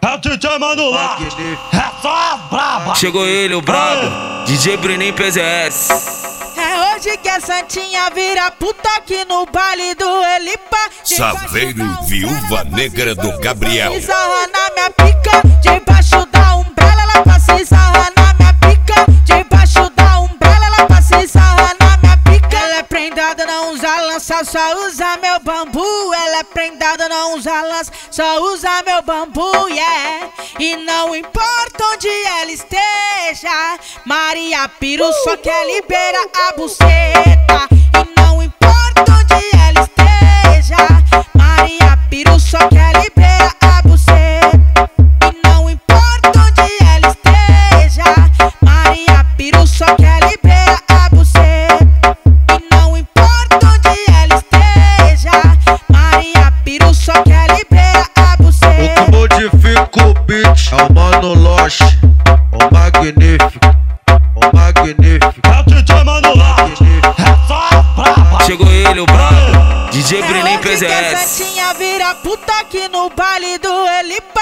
É o DJ Mano lá, é só braba. Chegou ele, o brabo, DJ Bruninho PZS. É hoje que a Santinha vira puta aqui no baile do Elipa. Saveiro, viúva negra do Gabriel. Se sarra na minha pica, debaixo da umbrella ela passa e sarra na minha pica. Debaixo da umbrella ela passa e sarra na minha pica. Ela é prendada, não usa lança, só usa meu bambu. Ela é prendada, não usa lança, só usa meu bambu, yeah. E não importa onde ela esteja, Maria Piru só quer liberar a buceta. E não importa onde ela esteja, Maria Piru só quer liberar a buceta. E não importa onde ela esteja, Maria Piru só quer liberar a buceta. E não importa onde ela esteja, Maria Piru só quer liberar a buceta. O que modifica o beat é o Mano Loche, o magnífico, o magnífico. É o DJ Mano lá, é só braba. Chegou ele, o brabo, DJ Bruninho É hoje que a PZS. Santinha vira puta aqui no baile do Elipa.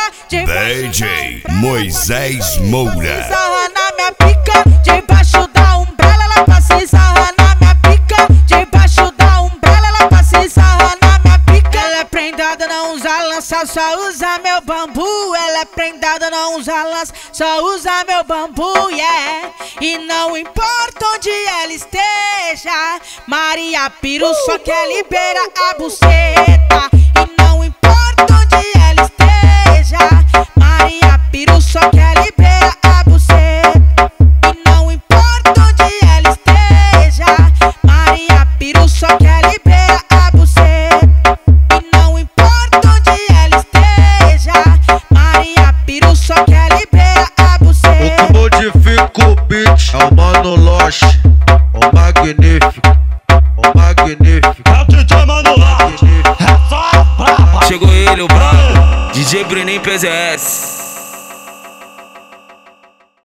DJ Moisés Moura. Sarra na minha pica, debaixo da umbrella ela passa e sarra na minha pica. Debaixo da umbrella ela passa e sarra na minha pica. Ela é prendada, não usa lança, só usa meu bambu. Ela é prendada, não usa lança, só usa meu bambu, yeah. E não importa onde ela esteja, Maria Piru só quer liberar a buceta. E não importa onde ela esteja, Maria Piru só quer liberar a buceta. E não importa onde ela esteja, Maria Piru só quer liberar a buceta. E não importa onde ela esteja, Maria Piru só quer liberar a buceta. O que modifica o beat é o Mano Loche, o magnífico, o magnífico. É o DJ Mano lá, é só braba. Chegou ele, o brabo, DJ Bruninho PZS.